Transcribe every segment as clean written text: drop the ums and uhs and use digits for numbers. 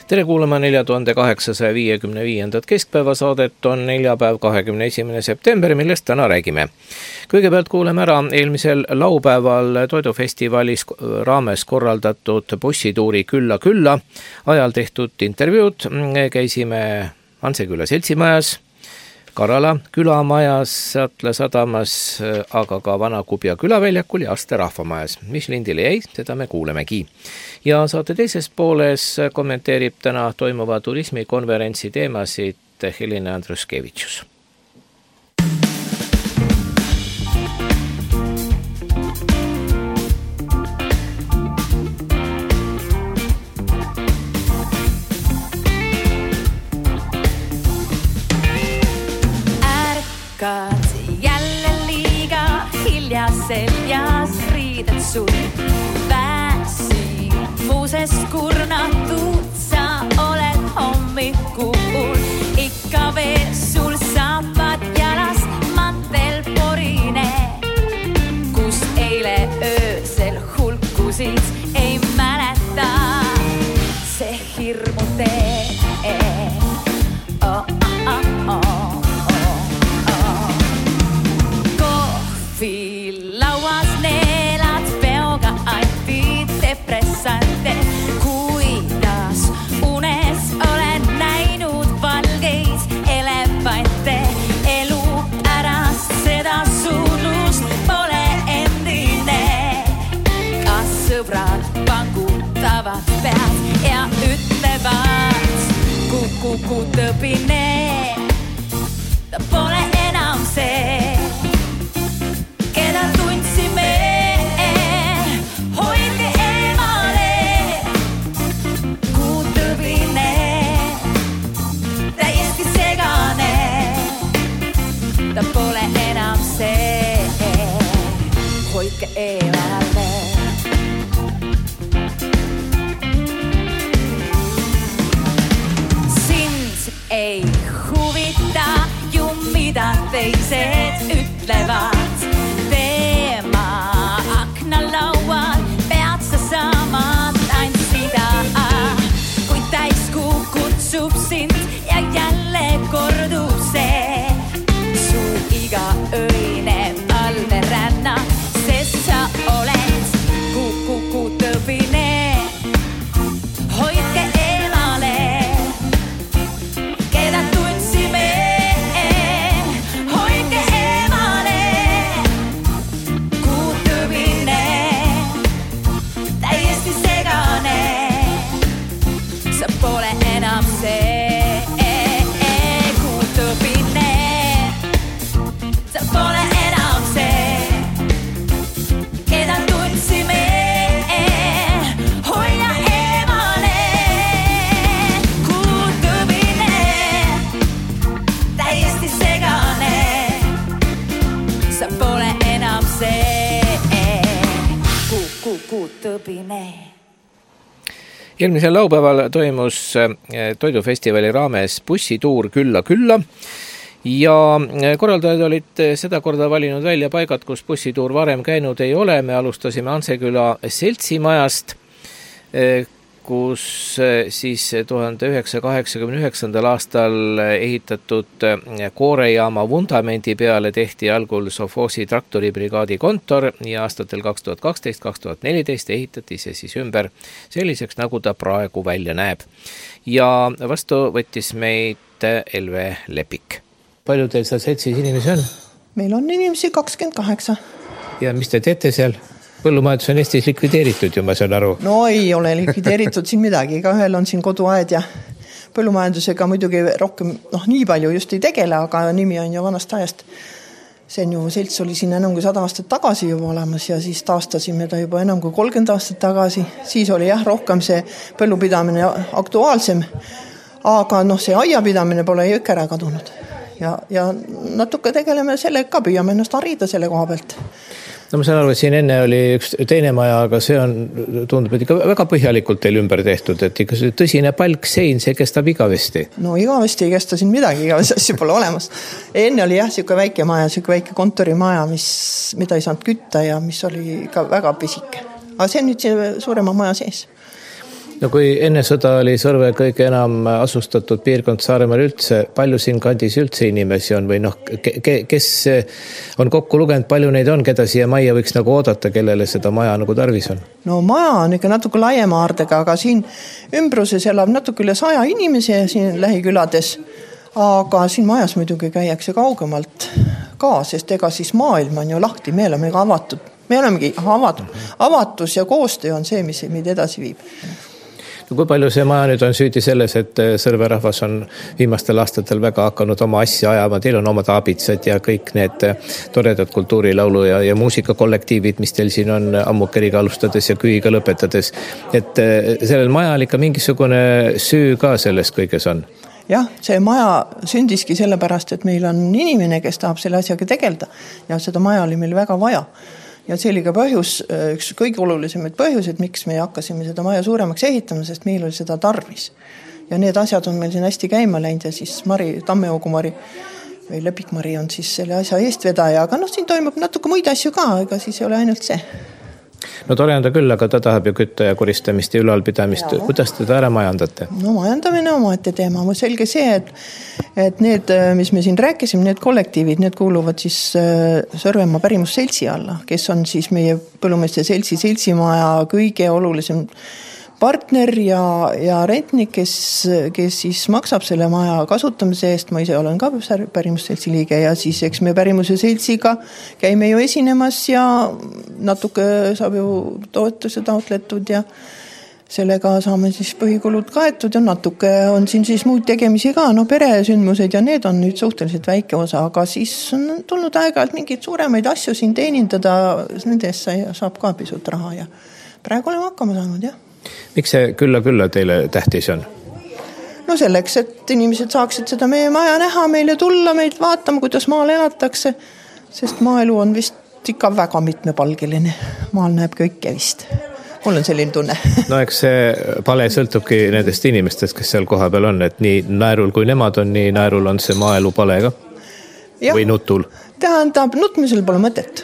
Tere kuulama 4855. keskpäevasaadet on neljapäev 21. september, millest täna räägime. Kõigepealt kuuleme ära eelmisel laupäeval toidufestivalis raames korraldatud bussituuri Külla ajal tehtud intervjuud. Käisime Anseküla seltsimajas, Karala külamajas, Saatla sadamas, aga ka Vana-Kubja külaväljakul ja Aste rahvamajas. Mis lindile jäi, seda me kuulemegi. Ja saate teises pooles kommenteerib täna toimuva turismikonverentsi teemasid Helina Andruskevitšus. Jälle liiga hiljaseljas riided sul väsimusest kurnatud, sa oled hommikul ikka veel sul saapad jalas mantel porine, kus eile öösel hulkusid, ei mäleta see hirmutee. Lauas neelad peoga anti depressante, kuidas unes olen näinud valgeid elefante. Elu pärast seda suunust pole endine, kas sõbrad vangutavad pead ja ütlevad kuku tõbine, ta pole enam see, keda tundsime, hoidke eemale, kuu tõbine, täiesti segane, ta pole enam see, hoidke eemale. Sind ei huvita ju mida teised ütlevad, laual pead sa saama tantsida, kui täiskuu kutsub sind ja jälle kordub see su igaöine palveränna, sest sa oled kuku tõbine, hoidke eemale, keda tundsime, hoidke eemale, sa pole enam see, kuu tõbine, sa pole enam see, keda tundsime, hoia eemale, kuu tõbine, täiesti segane, sa pole enam see, kuu tõbine. Eelmisel laupäeval toimus toidufestivali raames bussituur Külla ja korraldajad olid seda korda valinud välja paigad, kus bussituur varem käinud ei ole. Me alustasime Anseküla seltsimajast, kus siis 1989. aastal ehitatud koorejaama vundamendi peale tehti algul Sovhoosi traktoribrigaadi kontor ja aastatel 2012-2014 ehitati see siis ümber selliseks, nagu ta praegu välja näeb. Ja vastu võttis meid Elve Lepik. Palju teil seal seltsis inimesi on? Meil on inimesi 28. Ja mis te teete seal? Põllumajandus on Eestis likvideeritud ju, ma saan aru. No ei ole likvideeritud siin midagi, ega ühel on siin koduaed ja põllumajandusega muidugi rohkem, nii palju just ei tegele, aga nimi on ju vanast ajast. See on ju, selts oli siin enam kui 100 aastat tagasi juba olemas ja siis taastasime ta juba enam kui 30 aastat tagasi. Siis oli rohkem see põllupidamine aktuaalsem, aga see aiapidamine pole jõk ära kadunud. Ja natuke tegeleme sellega ka, püüame ennast harida selle koha pealt. No ma saan aru, et siin enne oli üks teine maja, aga see on, tundub, et ikka väga põhjalikult teil ümber tehtud, et ikka see tõsine palksein, see kestab igavesti. No igavesti ei kesta siin midagi, igavesti asju pole olemas. Enne oli siuke väike maja, siuke väike kontorimaja, mida ei saanud kütta ja mis oli ka väga pisike. Aga see on nüüd see suurema maja sees. No kui enne sõda oli Sõrve kõige enam asustatud piirkond Saaremaal üldse, palju siin kandis üldse inimesi on või kes on kokku lugenud, palju neid on, keda siia majja võiks nagu oodata, kellele seda maja nagu tarvis on? No maja on ikka natuke laiema aardega, aga siin ümbruses elab natuke üle 100 inimesi siin lähikülades, aga siin majas muidugi käiakse kaugemalt ka, sest ega siis maailm on ju lahti, me oleme ka avatud. Me olemegi avatus ja koostöö on see, mis meid edasi viib. No kui palju see maja nüüd on süüdi selles, et Sõrve rahvas on viimastel aastatel väga hakanud oma asja ajama, teil on omad abitsad ja kõik need toredad kultuurilaulu ja muusikakollektiivid, mis teil siin on Ammukeriga alustades ja Küüiga lõpetades, et sellel majal ikka mingisugune süü ka selles kõiges on? Jah, see maja sündiski sellepärast, et meil on inimene, kes tahab selle asjaga tegelda ja seda maja oli meil väga vaja. Ja see oli ka põhjus, üks kõige olulisemaid põhjused, miks me hakkasime seda maja suuremaks ehitama, sest meil oli seda tarvis. Ja need asjad on meil siin hästi käima läinud ja siis Mari, Tammeaugu-Mari või Lepik-Mari on siis selle asja eestvedaja, aga siin toimub natuke muid asju ka, ega siis ei ole ainult see. No tore on ta küll, aga ta tahab ju kütta ja koristamist ja ülalpidamist. Kuidas te ta ära majandate? No majandamine omaette teema. Selge see, et need, mis me siin rääkisime, need kollektiivid, need kuuluvad siis Sõrvemaa pärimusseltsi alla, kes on siis meie põllumeeste seltsimaja kõige olulisem partner ja rentnik, kes siis maksab selle maja kasutamise eest. Ma ise olen ka pärimusseltsi liige ja siis eks me pärimuse seltsiga käime ju esinemas ja natuke saab ju toetuse taotletud ja sellega saame siis põhikulud kaetud ja natuke on siin siis muud tegemisi ka, peresündmused ja need on nüüd suhteliselt väike osa, aga siis on tulnud aeg-ajalt mingeid suuremaid asju siin teenindada, nendest saab ka pisut raha ja praegu oleme hakkama saanud, jah. Miks see külla teile tähtis on? No selleks, et inimesed saaksid seda meie maja näha, meile tulla, meid vaatama, kuidas maal elatakse, sest maaelu on vist ikka väga mitmepalgeline. Maal näeb kõike vist. Mul on selline tunne. No eks see pale sõltubki nendest inimestest, kes seal koha peal on, et nii naerul kui nemad on, nii naerul on see maaelu pale ka? Ja, või nutul? Tähendab, nutmisel pole mõtet.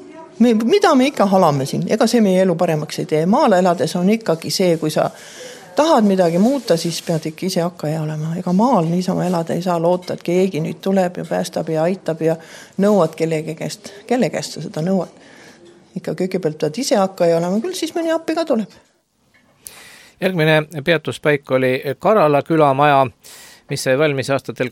Mida me ikka halame siin, ega see meie elu paremaks ei tee. Maal elades on ikkagi see, kui sa tahad midagi muuta, siis pead ikka ise hakkaja olema. Ega maal niisama elada ei saa loota, et keegi nüüd tuleb ja päästab ja aitab ja nõuad kelle käest sa seda nõuad. Ikka kõigepealt pead ise hakkaja olema, küll siis mõni appi ka tuleb. Järgmine peatuspaik oli Karala külamaja, mis sai valmis aastatel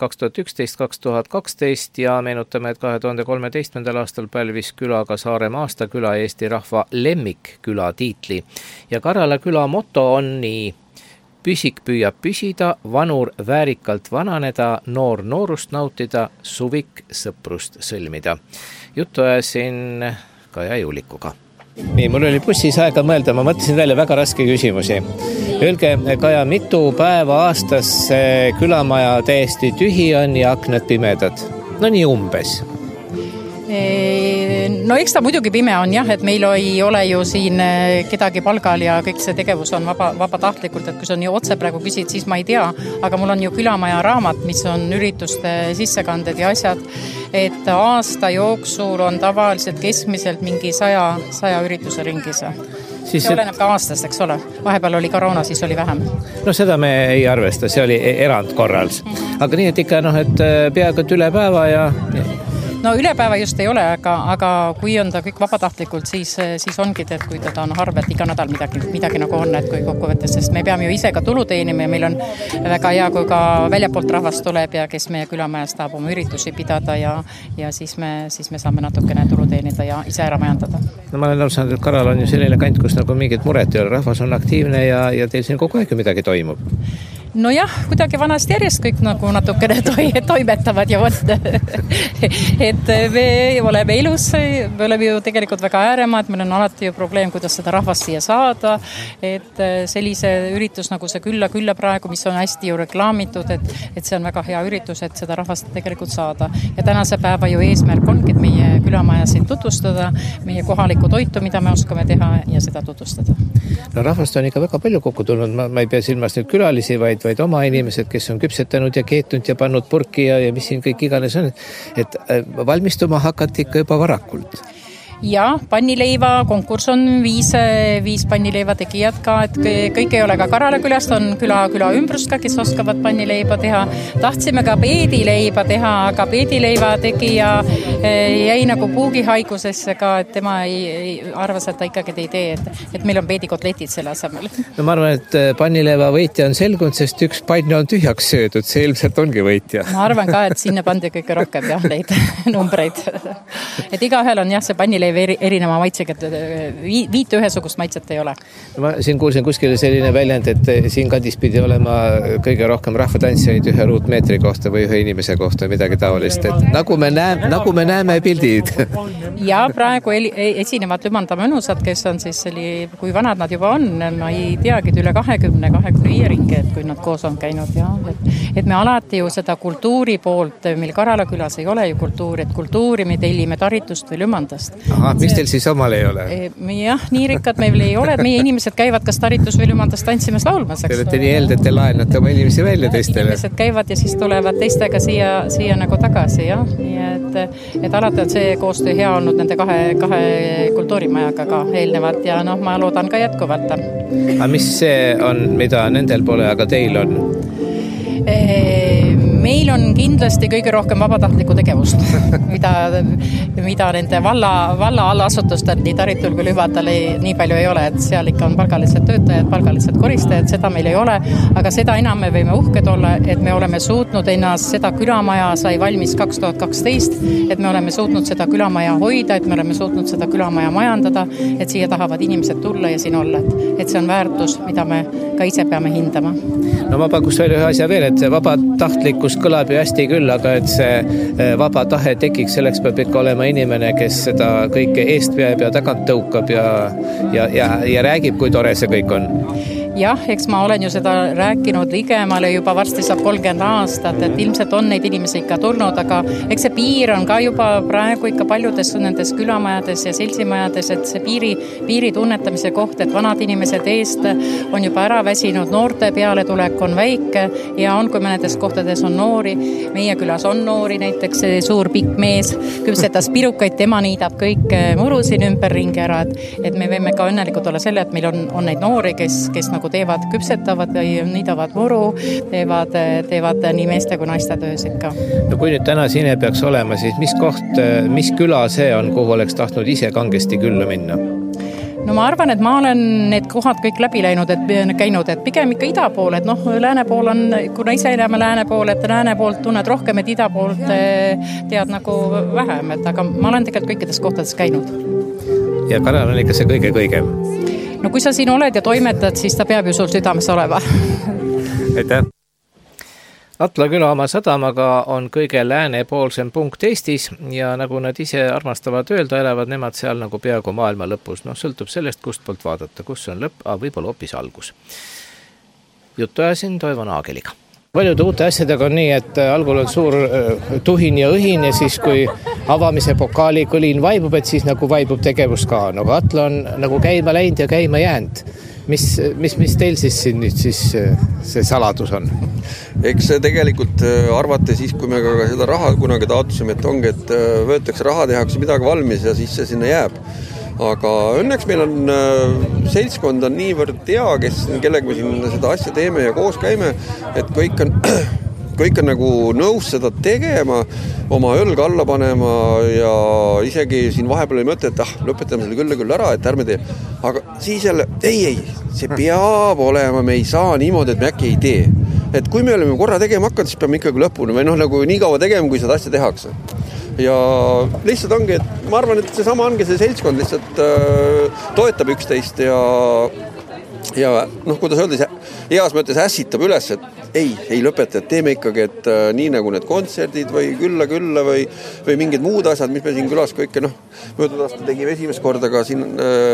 2011-2012 ja meenutame, et 2013. aastal pälvis küla ka Saaremaa aastaküla Eesti rahva lemmikküla tiitli. Ja Karala küla moto on nii: püsik püüab püsida, vanur väärikalt vananeda, noor noorust nautida, suvik sõprust sõlmida. Juttu ajasin Kaja Juulikuga. Nii, mul oli bussis aega mõelda, ma mõtlesin välja väga raske küsimusi. Öelge, Kaja, mitu päeva aastas külamaja täiesti tühi on ja aknad pimedad? No nii umbes. No eks ta muidugi pime on jah, et meil ei ole ju siin kedagi palgal ja kõik see tegevus on vabatahtlikult, et kui sa nii otse praegu küsid, siis ma ei tea, aga mul on ju külamaja raamat, mis on ürituste sissekanded ja asjad, et aasta jooksul on tavaliselt keskmiselt mingi 100 ürituse ringis. See oleneb ka aastast, eks ole. Vahepeal oli koroona, siis oli vähem. No seda me ei arvesta, see oli erandkorral. Aga nii, et ikka et peaaegu üle päeva ja... No üle päeva just ei ole, aga kui on ta kõik vabatahtlikult, siis ongi, et kui ta on harv, et iga nädal midagi nagu on, et kui kokkuvõttes, sest me peame ju ise ka tulu teenima ja meil on väga hea, kui ka väljapoolt rahvast tuleb ja kes meie külamajas tahab oma üritusi pidada ja siis me saame natukene tulu teenida ja ise ära majandada. No ma olen arusaanud, et Karal on ju selline kant, kus nagu mingit muret ei ole, rahvas on aktiivne ja teil siin kogu aeg midagi toimub. No jah, kuidagi vanast järjest kõik nagu natukene toimetavad ja et me oleme ilus, me oleme ju tegelikult väga ääremaad, meil on alati ju probleem, kuidas seda rahvast siia saada, et sellise üritus nagu see külla praegu, mis on hästi ju reklaamitud, et see on väga hea üritus, et seda rahvast tegelikult saada. Ja tänase päeva ju eesmärk ongi, et meie külamajasid tutvustada, meie kohalikku toitu, mida me oskame teha ja seda tutvustada. No rahvast on ikka väga palju kokku tulnud, ma ei pea silmas nüüd külalisi, vaid oma inimesed, kes on küpsetanud ja keetnud ja pannud purki ja mis siin kõik iganes on, et valmistuma hakati ikka juba varakult. Ja pannileiva konkurss on viis pannileiva tegijat ka, et kõik ei ole ka Karala külast, on küla ümbrust ka, kes oskavad pannileiba teha. Tahtsime ka peedileiba teha, aga peedileiva tegija jäi nagu puugihaigusesse ka, et tema arvas, et ta ikkagi ei tee, et meil on peedikotletid selle asemel. No ma arvan, et pannileiva võitja on selgunud, sest üks pann on tühjaks söödud, see ilmselt ongi võitja. Ma arvan ka, et sinna pandi kõige rohkem neid numbreid. Et igaühel on see pannileiva erineva maitsega, et viite ühesugust maitset ei ole. Ma siin kuulsin kuskil selline väljend, et siin kandis pidi olema kõige rohkem rahvatantsijaid ühe ruutmeetri kohta või ühe inimese kohta, midagi taolist. Et nagu me näeme pildid. Ja praegu esinevad Lümanda mõnusad, kes on siis kui vanad nad juba on, ma ei teagi, üle 20-25 ringi, et kui nad koos on käinud. Ja, et me alati ju seda kultuuri poolt, meil Karala külas ei ole ju kultuuri, et kultuuri me tellime Taritust või Lümandast. Aha, mis teil siis omal ei ole? Jah, nii rikkad meil ei ole, et meie inimesed käivad kas Taritus või Lümandast tantsimas laulmas. Te olete nii held, et te laenate oma inimesi välja teistele. Inimesed käivad ja siis tulevad teistega siia nagu tagasi, jah. Nii et alati on see koostöö hea olnud nende kahe kultuurimajaga ka eelnevalt ja ma loodan ka jätkuvalt. Aga mis see on, mida nendel pole, aga teil on? Meil on kindlasti kõige rohkem vabatahtlikku tegevust, mida nende valla allasutustel nii Taritul kui Lümadal nii palju ei ole, et seal ikka on palgalised töötajad, palgalised koristajad, seda meil ei ole, aga seda enam me võime uhked olla, et me oleme suutnud ennast, seda külamaja sai valmis 2012, et me oleme suutnud seda külamaja hoida, et me oleme suutnud seda külamaja majandada, et siia tahavad inimesed tulla ja siin olla, et see on väärtus, mida me ka ise peame hindama. No ma pakuks veel ühe asja veel, et see vabatahtlikkus kõlab ju hästi küll, aga et see vaba tahe tekiks, selleks peab ikka olema inimene, kes seda kõike eest peab ja tagant tõukab ja räägib, kui tore see kõik on. Jah, eks ma olen ju seda rääkinud ligemale juba varsti saab 30 aastat, et ilmselt on neid inimesi ikka tulnud, aga eks see piir on ka juba praegu ikka paljudes nendes külamajades ja seltsimajades, et see piiri tunnetamise koht, et vanad inimesed eest on juba ära väsinud, noorte peale tulek on väike ja on, kui mõnedes kohtades on noori, meie külas on noori, näiteks suur pikk mees küpsetas pirukaid, tema niidab kõik muru siin ümberringi ära, et me võime ka õnnelikult olla selle, et meil on neid noori, kes nagu teevad, küpsetavad või niidavad muru, teevad nii meeste kui naiste töös ikka. No kui nüüd täna siin peaks olema, siis mis küla see on, kuhu oleks tahtnud ise kangesti külla minna? No ma arvan, et ma olen need kohad kõik läbi käinud, et pigem ikka ida pool, et lääne pool on, kuna ise elame lääne pool, et lääne poolt tunned rohkem, et ida poolt tead nagu vähem, aga ma olen tegelikult kõikides kohtades käinud. Ja Karal on ikka see kõige-kõigem? No kui sa siin oled ja toimetad, siis ta peab ju sul südames olema. Aitäh! Atla küla oma sadamaga on kõige läänepoolsem punkt Eestis ja nagu nad ise armastavad öelda, elavad nemad seal nagu peaaegu maailma lõpus. Sõltub sellest, kust poolt vaadata, kus on lõpp, aga võib-olla hoopis algus. Juttu ajasin Toivo Naageliga. Paljude uute asjadega on nii, et algul on suur tuhin ja õhin ja siis kui avamise pokaali kõlin vaibub, et siis nagu vaibub tegevus ka. Aga Atla on nagu käima läinud ja käima jäänud. Mis teil siis siin nüüd siis see saladus on? Eks tegelikult arvate siis, kui me ka seda raha kunagi taotusime, et ongi, et võetakse raha, tehakse midagi valmis ja siis see sinna jääb. Aga õnneks meil on seltskond on niivõrd hea, kellega me siin seda asja teeme ja koos käime, et kõik on nagu nõus seda tegema, oma õlga alla panema ja isegi siin vahepeal ei mõtle, et lõpetame selle küll ära, et ärme tee. Aga siis jälle, ei, see peab olema, me ei saa niimoodi, et me äkki ei tee. Et kui me oleme korra tegema hakanud, siis peame ikkagi lõpuni või nagu nii kaua tegema, kui seda asja tehakse. Ja lihtsalt ongi, et ma arvan, et seesama ongi see seltskond lihtsalt toetab üksteist ja kuidas öelda, heas mõttes ässitab üles, et ei lõpeta, et teeme ikkagi, et nii nagu need kontserdid või külla või mingid muud asjad, mis me siin külas kõike, möödunud aasta tegime esimest korda ka siin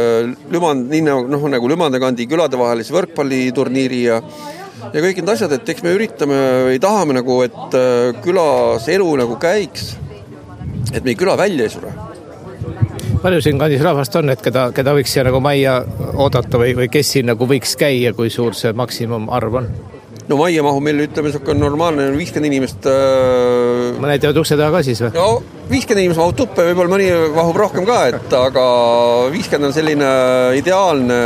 nagu Lümanda kandi külade vahelise võrkpalliturniiri ja kõik need asjad, et eks me üritame või tahame nagu, et külas elu nagu käiks, et me küla välja ei sure. Palju siin kandis rahvast on, et keda võiks siia nagu majja oodata või kes siin nagu võiks käia, kui suur see maksimum arv on? No majja mahu meil ütleme, see on normaalne 50 inimest. Mõned jäävad ukse taha ka siis või? No 50 inimest mahub tuppa ja võib-olla mõni mahub rohkem ka, et aga 50 on selline ideaalne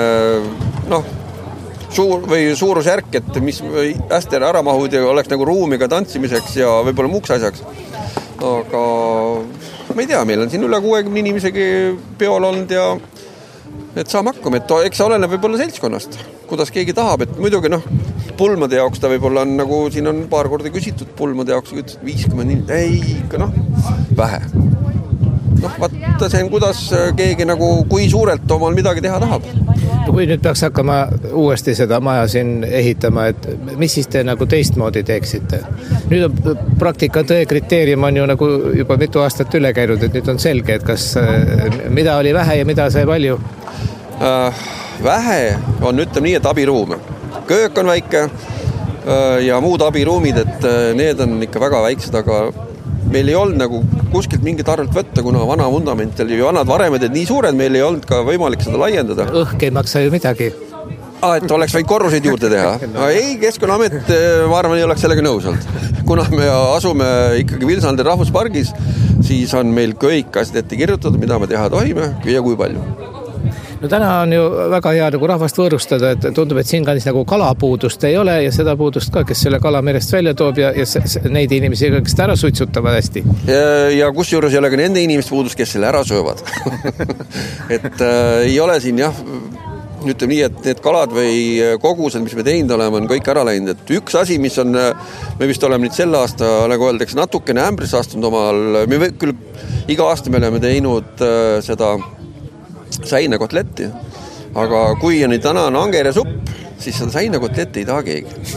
suurusjärk, et mis hästi ära mahud ja oleks nagu ruumi ka tantsimiseks ja võib-olla muuks asjaks. Aga ma ei tea, meil on siin üle 60 inimesegi peol olnud ja et saame hakkama, et eks oleneb võib-olla seltskonnast, kuidas keegi tahab, et muidugi pulmade jaoks ta võib-olla on nagu siin on paar korda küsitud pulmade jaoks, 50, ei ikka vähe. Vaata see on, kuidas keegi nagu, kui suurelt omal midagi teha tahab. Kui nüüd peaks hakkama uuesti seda maja siin ehitama, et mis siis te nagu teistmoodi teeksite? Nüüd on praktika tõe kriteerium on ju nagu juba mitu aastat üle käinud, et nüüd on selge, et kas mida oli vähe ja mida sai palju? Vähe on, ütleme nii, et abiruume. Köök on väike ja muud abiruumid, et need on ikka väga väiksed, aga meil ei olnud nagu kuskilt mingit arvelt võtta, kuna vana vundament oli vanad varemed, et nii suured meil ei olnud ka võimalik seda laiendada. Õhk ei maksa ju midagi. Et oleks võinud korruseid juurde teha. Ei, Keskkonnaamet, ma arvan, ei oleks sellega nõus olnud. Kuna me asume ikkagi Vilsandi rahvuspargis, siis on meil kõik asjad ette kirjutatud, mida me teha tohime ja kui palju. No täna on ju väga hea nagu rahvast võõrustada, et tundub, et siin kandis nagu kalapuudust ei ole ja seda puudust ka, kes selle kala merest välja toob ja neid inimesi, kes ära suitsutavad hästi. Ja kus juures ei ole ka nende inimest puudust, kes selle ära söövad. Et ei ole siin ütleme nii, et need kalad või kogused, mis me teinud oleme, on kõik ära läinud. Et üks asi, mis on, me vist oleme nüüd selle aasta, nagu öeldakse, natukene ämbrisse astunud omal, küll iga aasta me oleme teinud seda säinekotletti, aga kui on täna on angeresupp, siis seda säinekotletti ei taha keegi.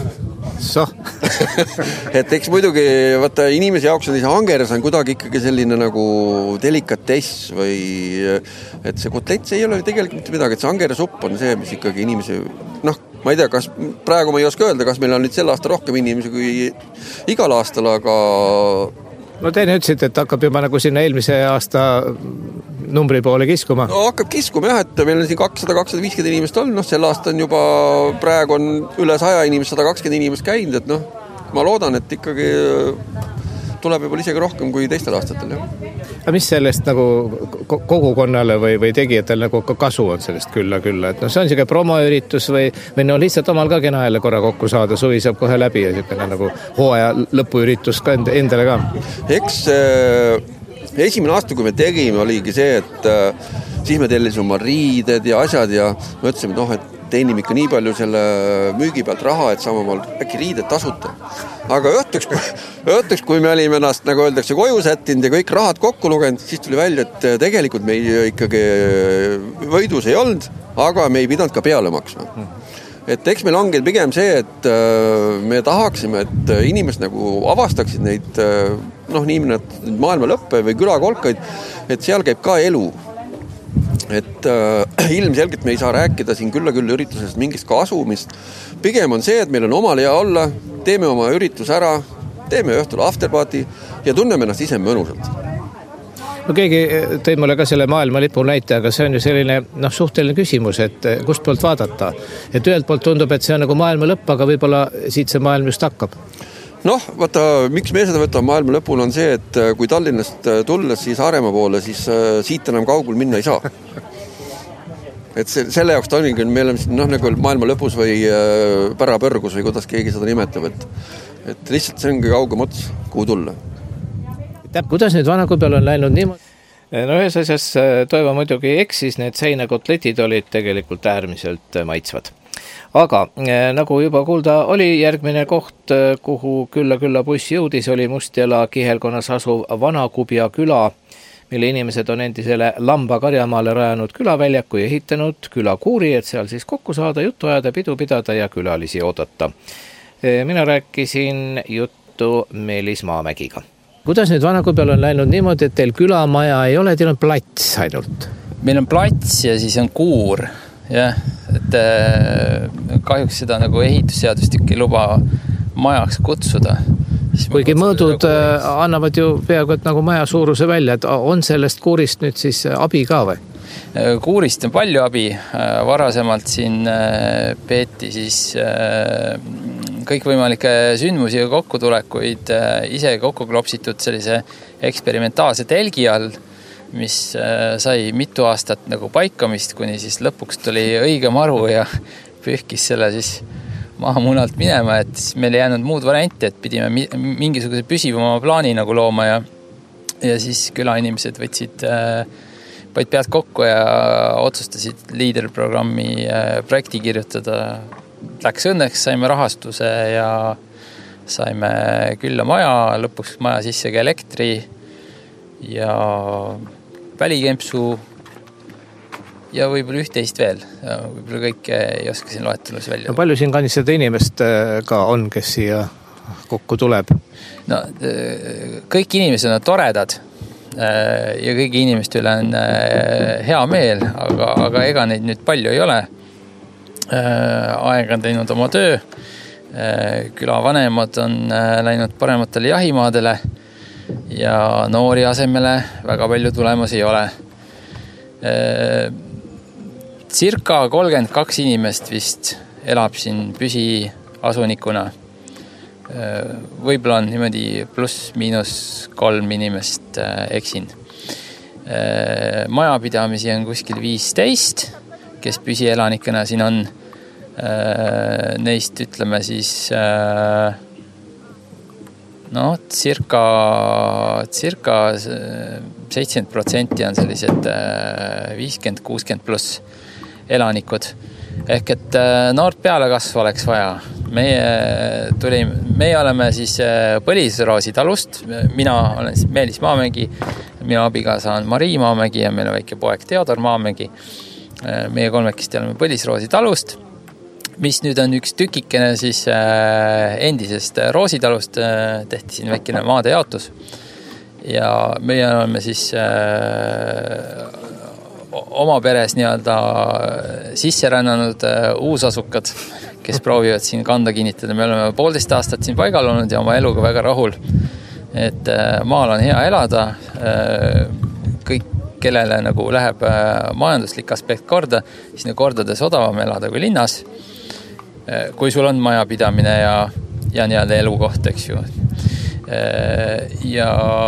Et eks muidugi vaata, inimese jaoks on angeres on kuidagi ikkagi selline nagu delikatess või et see kotlett ei ole tegelikult mitte midagi, et see angeresupp on see, mis ikkagi inimese ma ei tea, kas praegu ma ei oska öelda, kas meil on nüüd sel aasta rohkem inimesi kui igal aastal, aga no te ütlesite, et hakkab juba nagu sinna eelmise aasta numbri poole kiskuma. No hakkab kiskuma jah, et meil on siin 200-250 inimest olnud, selle aasta on juba praegu on üle 100 inimest, 120 inimest käinud, et ma loodan, et ikkagi tuleb juba isegi rohkem kui teistel aastatel. Aga mis sellest nagu kogukonnale või tegijatel nagu kasu on sellest külla, et see on siuke promoüritus või lihtsalt omal ka kena jälle korra kokku saada, suvi saab kohe läbi ja siukene nagu hooaja lõpuüritus ka endale ka. Eks esimene aasta, kui me tegime, oligi see, et siis me tellisime oma riided ja asjad ja mõtlesime, et teenime ikka nii palju selle müügi pealt raha, et saame omal äkki riided tasuta. Aga õhtuks, kui me olime ennast, nagu öeldakse, koju sättinud ja kõik rahad kokku lugenud, siis tuli välja, et tegelikult me ikkagi võidus ei olnud, aga me ei pidanud ka peale maksma. Et eks meil ongi pigem see, et me tahaksime, et inimesed nagu avastaksid neid maailma lõppe või külakolkaid, et seal käib ka elu. Et ilmselgelt me ei saa rääkida siin küll üritusest mingist kasumist. Pigem on see, et meil on omal hea olla, teeme oma üritus ära, teeme õhtul afterparty ja tunneme ennast ise mõnusalt. No keegi tõi mulle ka selle maailmalipu näite, aga see on ju selline suhteline küsimus, et kust poolt vaadata. Et ühelt poolt tundub, et see on nagu maailma lõpp, aga võib-olla siit see maailm just hakkab. Vaata, miks me seda võtame maailma lõpul on see, et kui Tallinnast tulles siis Saaremaa poole, siis siit enam kaugul minna ei saa. Et selle jaoks ta ongi, me oleme siin nagu maailma lõpus või pärapörgus või kuidas keegi seda nimetab, et lihtsalt see ongi kaugem ots, kuhu tulla. Kuidas nüüd vanaku peal on läinud niimoodi? No ühes asjas Toivo muidugi eksis, need seinakotletid olid tegelikult äärmiselt maitsvad. Aga nagu juba kuulda oli, järgmine koht, kuhu külla buss jõudis, oli Mustjala kihelkonnas asuv Vanakubja küla, mille inimesed on endisele Lamba karjamaale rajanud külaväljaku ja ehitanud külakuuri, et seal siis kokku saada, juttu ajada, pidu pidada ja külalisi oodata. Mina rääkisin juttu Meelis Maamägiga. Kuidas nüüd Vanaku peal on läinud niimoodi, et teil külamaja ei ole, teil on plats ainult? Meil on plats ja siis on kuur, jah, et kahjuks seda nagu ehitusseadustik ei luba majaks kutsuda. Kuigi mõõdud annavad ju peaaegu et nagu maja suuruse välja, et on sellest kuurist nüüd siis abi ka või? Kuurist on palju abi, varasemalt siin peeti siis kõikvõimalikke sündmusi ja kokkutulekuid ise kokku klopsitud sellise eksperimentaalse telgi all, mis sai mitu aastat nagu paikamist, kuni siis lõpuks tuli õige maru ja pühkis selle siis maha munalt minema, et siis meil ei jäänud muud varianti, et pidime mingisuguse püsivama plaani nagu looma ja siis külainimesed võtsid vaid pead kokku ja otsustasid liiderprogrammi projekti kirjutada. Läks õnneks, saime rahastuse ja saime külla maja, lõpuks maja sisse ka elektri ja välikempsu ja võib-olla üht-teist veel. Võib-olla kõik ei oska siin loetelus välja. No palju siin kandis seda inimest ka on, kes siia kokku tuleb? No, kõik inimesed on toredad ja kõigi inimeste üle on hea meel, aga ega neid nüüd palju ei ole. Aeg on teinud oma töö. Külavanemad on läinud parematele jahimaadele ja noori asemele väga palju tulemas ei ole. Circa 32 inimest vist elab siin püsiasunikuna. Võib-olla on niimoodi +-3 inimest eksin. Majapidamisi on kuskil 15, kes püsielanikena siin on. Neist ütleme siis circa 70% on sellised 50-60 pluss elanikud. Ehk et noort pealekasvu oleks vaja. Meie oleme siis Põlisroosi talust. Mina olen siis Meelis Maamägi, minu abikaasa on Marii Maamägi ja meil on väike poeg Teodor Maamägi. Meie kolmekesti oleme Põlisroosi talust, mis nüüd on üks tükikene siis endisest Roositalust, tehti siin väikene maade jaotus ja meie oleme siis oma peres nii-öelda sisse rännanud uusasukad, kes proovivad siin kanda kinnitada. Me oleme 1,5 aastat siin paigal olnud ja oma eluga väga rahul. Et maal on hea elada, kõik kellele nagu läheb majanduslik aspekt korda, siis on kordades odavam elada kui linnas. Kui sul on majapidamine ja nii-öelda elukoht, eks ju. Ja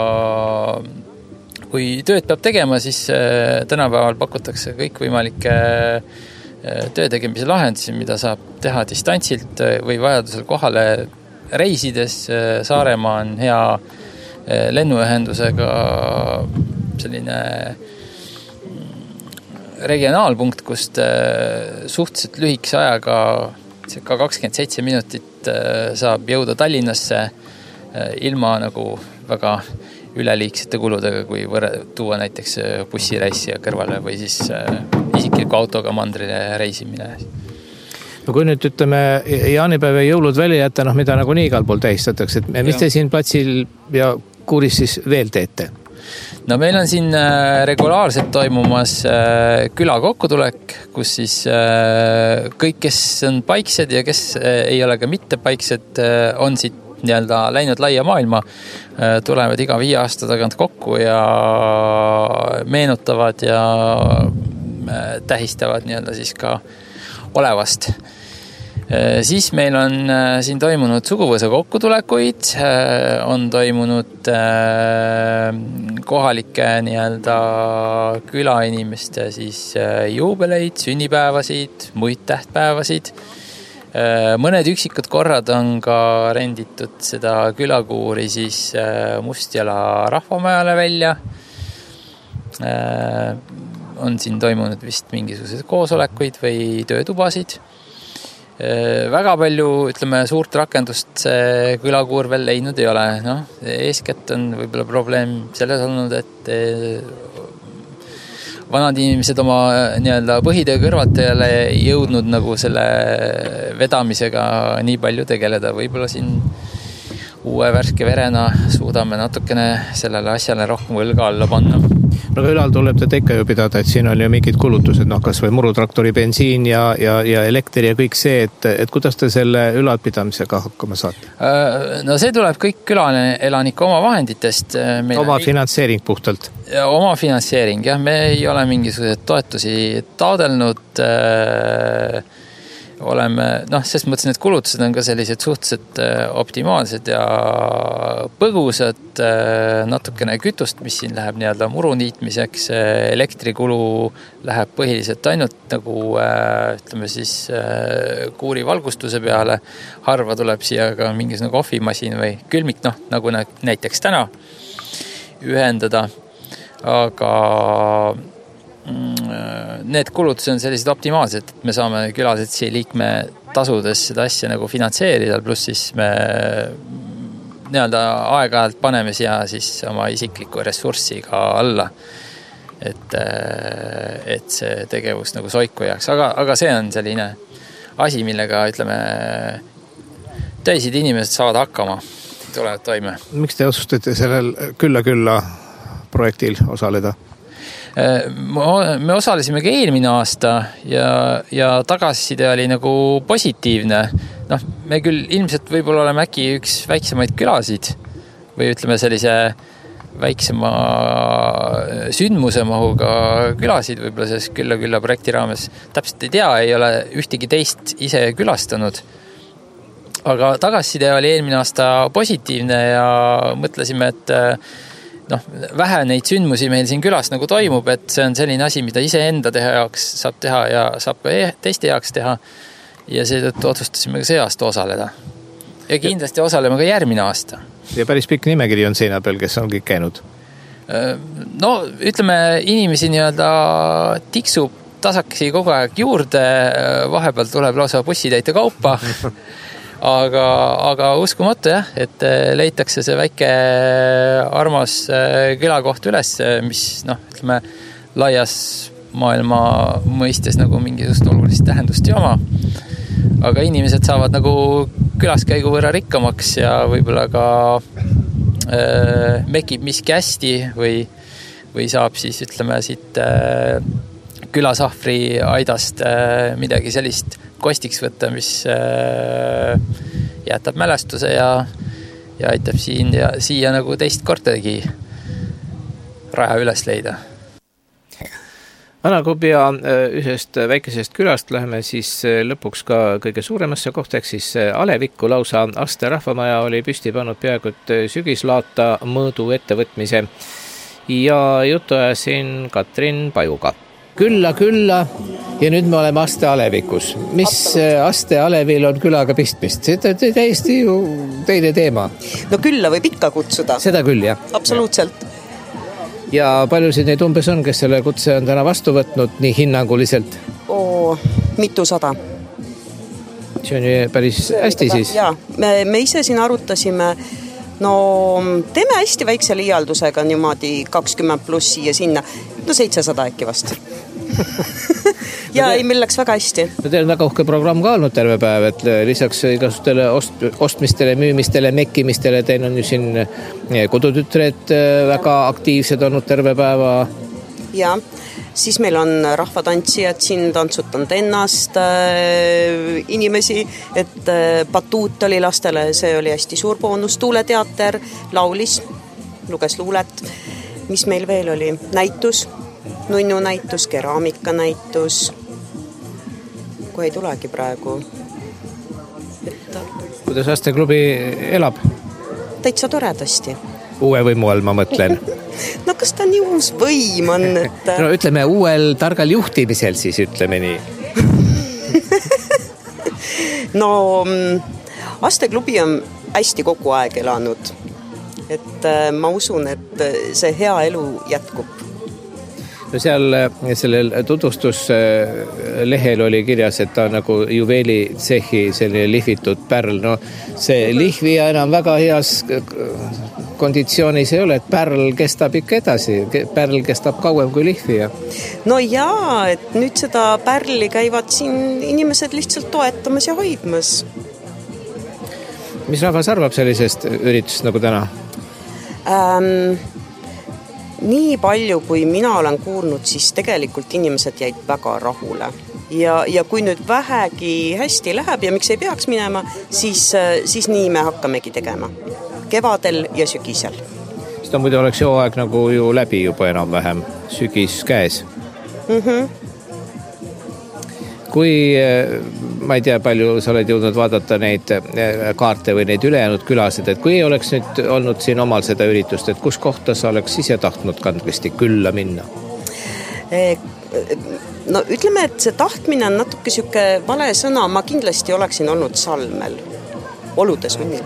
kui tööd peab tegema, siis tänapäeval pakutakse kõik võimalike töö tegemise lahendusi, mida saab teha distantsilt või vajadusel kohale reisides. Saaremaa on hea lennuühendusega selline regionaalpunkt, kust suhteliselt lühikese ajaga ca 27 minutit saab jõuda Tallinnasse ilma nagu väga üleliigsete kuludega, kui tuua näiteks bussireisi kõrvale või siis isikliku autoga mandrile reisimine. No kui nüüd ütleme jaanipäev ja jõulud välja jätta, mida nagu nii igal pool tähistatakse, et mis te siin platsil ja Kuuris siis veel teete? No meil on siin regulaarselt toimumas küla kokkutulek, kus siis kõik, kes on paiksed ja kes ei ole ka mitte paiksed, on siit nii-öelda läinud laia maailma, tulevad iga 5 aasta tagant kokku ja meenutavad ja tähistavad nii-öelda siis ka olevast. Siis meil on siin toimunud suguvõsa kokkutulekuid, on toimunud kohalike nii-öelda külainimeste siis juubeleid, sünnipäevasid, muid tähtpäevasid. Mõned üksikud korrad on ka renditud seda külakuuri siis Mustjala rahvamajale välja. On siin toimunud vist mingisugused koosolekuid või töötubasid. Väga palju, ütleme, suurt rakendust see külakuur veel leidnud ei ole. Eeskätt on võib-olla probleem selles olnud, et vanad inimesed oma nii-öelda põhitöö kõrvalt ei ole jõudnud nagu selle vedamisega nii palju tegeleda. Võib-olla siin uue värske verena suudame natukene sellele asjale rohkem õlga alla panna. No aga ülal tuleb teda ikka ju pidada, et siin on ju mingid kulutused, kas või murutraktori bensiin ja elekter ja kõik see, et kuidas te selle ülalpidamisega hakkama saate? No see tuleb kõik külaelanike oma vahenditest. Oma finantseering puhtalt? Oma finantseering, jah. Me ei ole mingisuguseid toetusi taodelnud. Oleme, sest mõtlesin, et kulutused on ka sellised suhteliselt optimaalsed ja põgusad, natukene kütust, mis siin läheb nii-öelda muru niitmiseks, elektrikulu läheb põhiliselt ainult nagu, ütleme siis, kuuri valgustuse peale, harva tuleb siia ka mingisugune kohvimasin või külmik, nagu näiteks täna ühendada, aga need kulutused on sellised optimaalsed, et me saame külaseltsi liikme tasudes seda asja nagu finantseerida, pluss siis me nii-öelda aeg-ajalt paneme siia siis oma isiklikku ressurssi ka alla, et see tegevus nagu soiku jääks, aga see on selline asi, millega ütleme täisid inimesed saavad hakkama, tulevad toime. Miks te otsustate sellel külla projektil osaleda? Me osalesime ka eelmine aasta ja tagasiside oli nagu positiivne. Me küll ilmselt võib-olla oleme äkki üks väiksemaid külasid või ütleme sellise väiksema sündmuse mahuga külasid võib-olla selles külla projekti raames. Täpselt ei tea, ei ole ühtegi teist ise külastanud. Aga tagasiside oli eelmine aasta positiivne ja mõtlesime, et vähe neid sündmusi meil siin külas nagu toimub, et see on selline asi, mida ise enda jaoks saab teha ja saab ka teiste jaoks teha. Ja seetõttu otsustasime ka see aasta osaleda. Ja kindlasti osaleme ka järgmine aasta. Ja päris pikk nimekiri on seina peal, kes on kõik käinud? Ütleme, inimesi nii-öelda tiksub tasakesi kogu aeg juurde, vahepeal tuleb lausa bussitäite kaupa. Aga uskumatu jah, et leitakse see väike armas külakoht üles, mis ütleme, laias maailma mõistes nagu mingisugust olulist tähendust ei oma. Aga inimesed saavad nagu külaskäigu võrra rikkamaks ja võib-olla ka mekib miski hästi või saab siis ütleme siit külasahvri aidast midagi sellist kostiks võtta, mis jätab mälestuse ja aitab siia nagu teist kortergi raja üles leida. Anakubja ühest väikesest külast läheme siis lõpuks ka kõige suuremasse kohtaks, siis Alevikku lausa Aste rahvamaja oli püsti pannud peaaegu sügislaata mõõdu ettevõtmise ja jutu ajasin Katrin Pajuga. Külla ja nüüd me oleme Aste Alevikus. Mis Aste Alevil on külaga pistmist? See on täiesti ju teine teema. No külla võib ikka kutsuda. Seda küll, jah. Absoluutselt. Ja paljusid neid umbes on, kes selle kutse on täna vastu võtnud nii hinnanguliselt? Mitusada. See on ju päris hästi siis? Jaa, me ise siin arutasime, teeme hästi väikse liialdusega niimoodi 20+ siia sinna. 700 äkki vast. Ja meil läks väga hästi. Teil on väga uhke programm ka olnud terve päev, et lisaks igasutele ostmistele, müümistele, mekkimistele, teil on ju siin kodutütred väga aktiivsed olnud terve päeva. Ja, siis meil on rahvatantsijad siin tantsutanud ennast inimesi, et batuut oli lastele, see oli hästi suur boonus, tuuleteater, laulis, luges luulet. Mis meil veel oli? Näitus, nunnu näitus, keraamika näitus. Kui ei tulegi praegu. Kuidas Aste klubi elab? Täitsa toredasti. Uue võimu all ma mõtlen. Kas ta nii uus võim on? Et... ütleme uuel targal juhtimisel siis, ütleme nii. Aste klubi on hästi kogu aeg elanud. Et ma usun, et see hea elu jätkub. No seal sellel tutvustuslehel oli kirjas, et ta nagu juveelitsehi selline lihvitud pärl. See lihvija enam väga heas konditsioonis ei ole, et pärl kestab ikka edasi. Pärl kestab kauem kui lihvija. No jaa, et nüüd seda pärli käivad siin inimesed lihtsalt toetamas ja hoidmas. Mis rahvas arvab sellisest üritust nagu täna? Nii palju, kui mina olen kuulnud, siis tegelikult inimesed jäid väga rahule. Ja kui nüüd vähegi hästi läheb ja miks ei peaks minema, siis nii me hakkamegi tegema. Kevadel ja sügisel. Seda muidu oleks hooaeg nagu ju läbi juba enam-vähem, sügis käes. Kui, ma ei tea, palju sa oled jõudnud vaadata neid kaarte või neid ülejäänud külasid, et kui ei oleks nüüd olnud siin omal seda üritust, et kus kohta sa oleks ise tahtnud kandvasti külla minna? No ütleme, et see tahtmine on natuke siuke vale sõna, ma kindlasti oleksin olnud Salmel. Olude sunnil.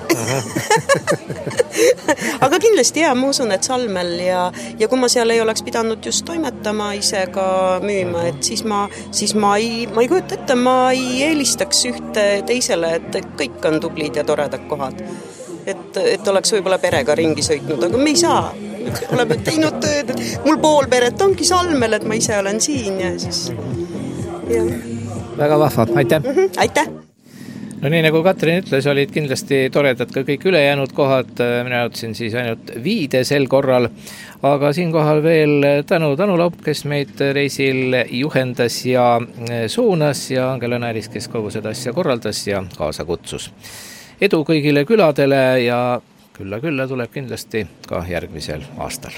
Aga kindlasti ma usun, et Salmel ja kui ma seal ei oleks pidanud just toimetama ise ka müüma, et siis ma ei kujuta ette, ma ei eelistaks ühte teisele, et kõik on tublid ja toredad kohad. Et oleks võib-olla perega ringi sõitnud, aga me ei saa. Oleme teinud tööd, et mul pool peret ongi Salmel, et ma ise olen siin ja siis... Ja. Väga vahva, aitäh! Aitäh! No nii nagu Katrin ütles, olid kindlasti toredad ka kõik ülejäänud kohad, mina ütlesin siis ainult Viide sel korral, aga siinkohal veel tänu Laup, kes meid reisil juhendas ja suunas ja Angela Nääris, kes kogu seda asja korraldas ja kaasa kutsus. Edu kõigile küladele ja külla tuleb kindlasti ka järgmisel aastal.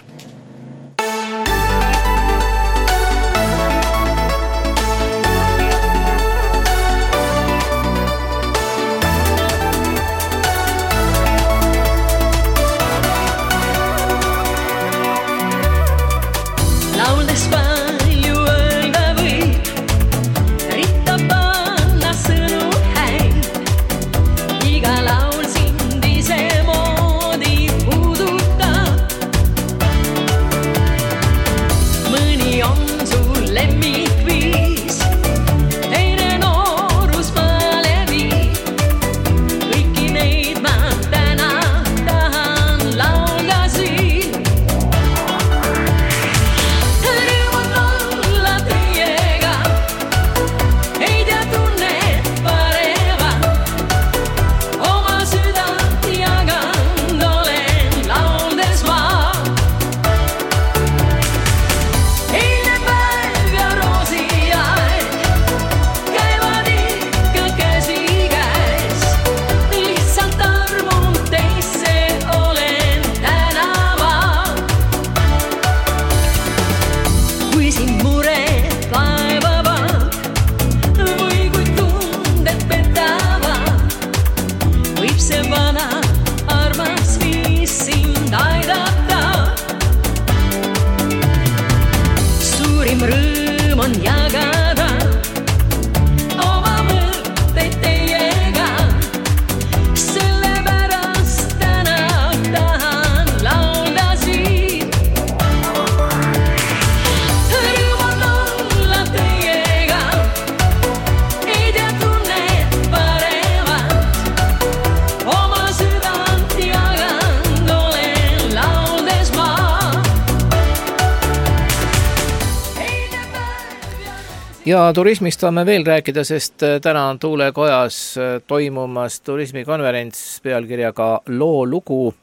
Ja turismist võime veel rääkida, sest täna on Tuulekojas toimumas turismikonverents pealkirjaga Loo lugu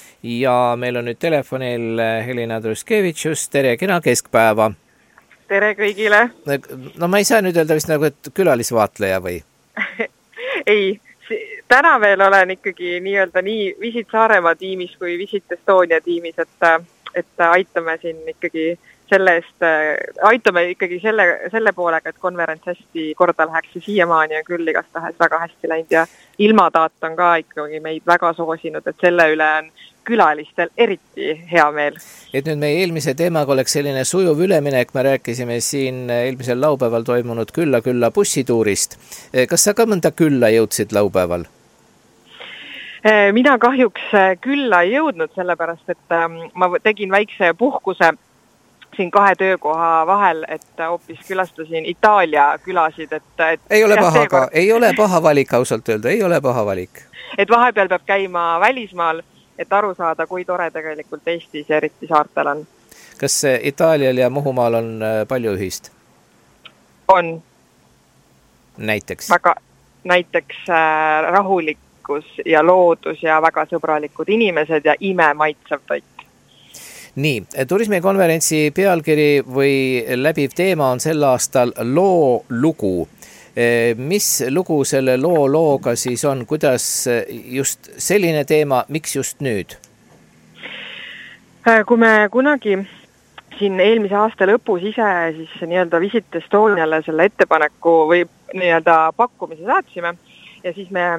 ja meil on nüüd telefonil Helina Druskevitšus, tere, kena keskpäeva. Tere kõigile. No ma ei saa nüüd öelda vist nagu, et külalisvaatleja või? Ei, täna veel olen ikkagi nii Visit Saaremaa tiimis kui Visit Estonia tiimis, et aitame siin ikkagi aitame ikkagi selle poolega, et konverents hästi korda läheks ja siiamaani on küll igastahes väga hästi läinud ja ilmataat on ka ikkagi meid väga soosinud, et selle üle on külalistel eriti hea meel. Et nüüd meie eelmise teemaga oleks selline sujuv üleminek, me rääkisime siin eelmisel laupäeval toimunud külla bussituurist. Kas sa ka mõnda külla jõudsid laupäeval? Mina kahjuks külla ei jõudnud, sellepärast et ma tegin väikse puhkuse siin 2 töökoha vahel, et hoopis külastasin Itaalia külasid, et ei ole paha valik ausalt öelda, ei ole paha valik. Et vahepeal peab käima välismaal, et aru saada, kui tore tegelikult Eestis ja eriti saartel on. Kas Itaalial ja Muhumaal on palju ühist? On. Näiteks? Näiteks rahulik looduslikkus ja loodus ja väga sõbralikud inimesed ja imemaitsev toit. Nii, turismikonverentsi pealkiri või läbiv teema on sel aastal loo lugu. Mis lugu selle looga siis on, kuidas just selline teema, miks just nüüd? Kui me kunagi siin eelmise aasta lõpus ise siis nii-öelda Visit Estoniale selle ettepaneku või nii-öelda pakkumise saatsime ja siis me,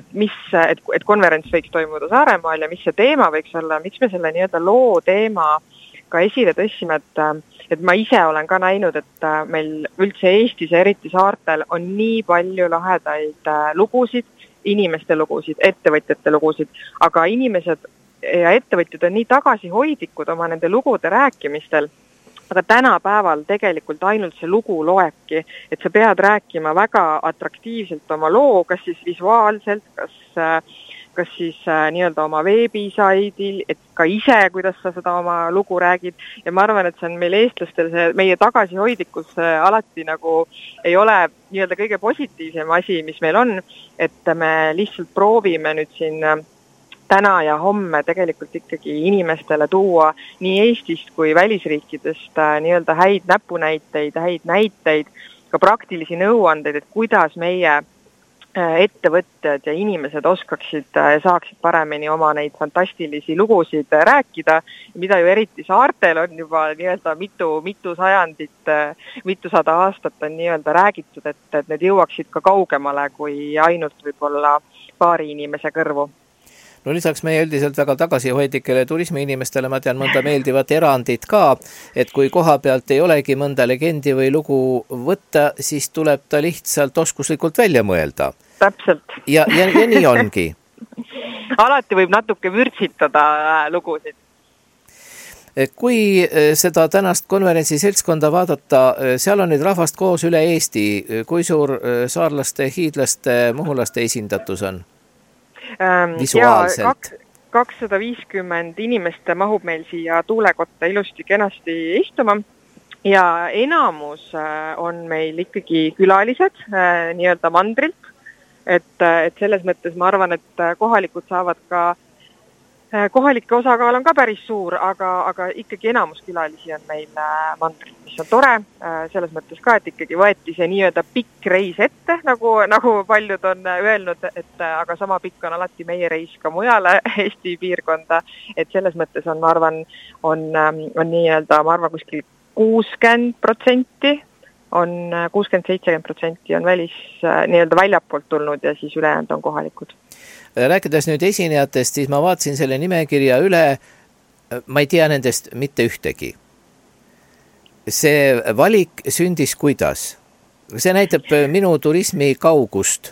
et konverents võiks toimuda Saaremaal ja mis see teema võiks olla, miks me selle nii-öelda loo teema ka esile tõstsime, et ma ise olen ka näinud, et meil üldse Eestis ja eriti saartel on nii palju lahedaid lugusid, inimeste lugusid, ettevõtjate lugusid, aga inimesed ja ettevõtjad on nii tagasihoidlikud oma nende lugude rääkimistel, aga tänapäeval tegelikult ainult see lugu loebki, et sa pead rääkima väga atraktiivselt oma loo, kas siis visuaalselt, kas siis nii-öelda oma veebisaidil, et ka ise, kuidas sa seda oma lugu räägid ja ma arvan, et see on meil eestlastel see meie tagasihoidlikkus alati nagu ei ole nii-öelda kõige positiivsem asi, mis meil on, et me lihtsalt proovime nüüd siin täna ja homme tegelikult ikkagi inimestele tuua nii Eestist kui välisriikidest nii-öelda häid näpunäiteid, häid näiteid, ka praktilisi nõuandeid, et kuidas meie ettevõtjad ja inimesed oskaksid ja saaksid paremini oma neid fantastilisi lugusid rääkida, mida ju eriti saartel on juba nii-öelda mitu sajandit, mitusada aastat on nii-öelda räägitud, et need jõuaksid ka kaugemale kui ainult võib-olla paari inimese kõrvu. No lisaks meie üldiselt väga tagasihoidlikele turismiinimestele ma tean mõnda meeldivat erandit ka, et kui koha pealt ei olegi mõnda legendi või lugu võtta, siis tuleb ta lihtsalt oskuslikult välja mõelda. Täpselt. Ja nii ongi. Alati võib natuke vürtsitada lugusid. Kui seda tänast konverentsi seltskonda vaadata, seal on nüüd rahvast koos üle Eesti. Kui suur saarlaste, hiidlaste, muhulaste esindatus on? Visuaalselt. 250 inimest mahub meil siia tuulekotta ilusti kenasti istuma ja enamus on meil ikkagi külalised nii-öelda mandrilt, et selles mõttes ma arvan, et kohalikud saavad ka kohalike osakaal on ka päris suur, aga ikkagi enamus külalisi on meil mandrilt, mis on tore, selles mõttes ka, et ikkagi võeti see nii-öelda pikk reis ette, nagu paljud on öelnud, et aga sama pikk on alati meie reis ka mujale Eesti piirkonda, et selles mõttes on, ma arvan, on nii-öelda, ma arvan, kuskil 60%, on 60-70% on välis nii-öelda väljapoolt tulnud ja siis ülejäänud on kohalikud. Rääkides nüüd esinejatest, siis ma vaatasin selle nimekirja üle, ma ei tea nendest mitte ühtegi. See valik sündis kuidas? See näitab minu turismi kaugust.